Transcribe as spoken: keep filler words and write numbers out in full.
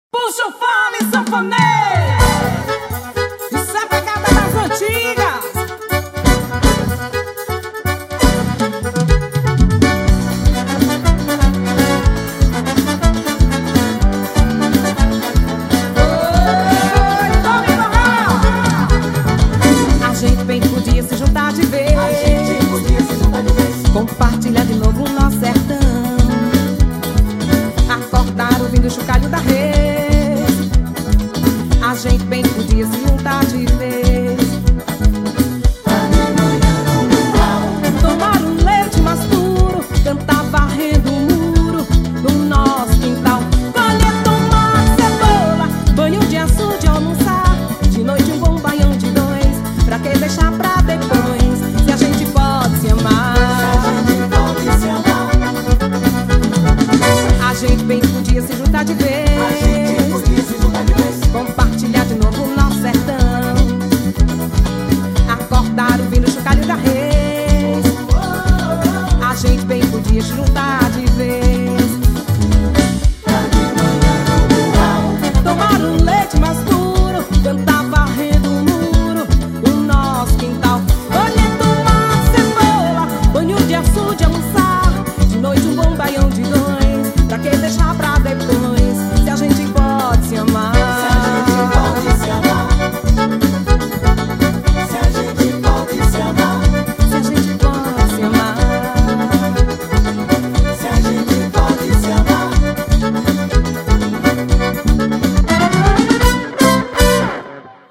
Puxa o fole, sanfoneiro, isso é pegada das antigas. Oi, Tony Morral. A gente bem podia se juntar de vez, a gente podia se juntar de vez, compartilhar de novo o nosso sertão, acordar ouvindo o chocalho da rede. A gente bem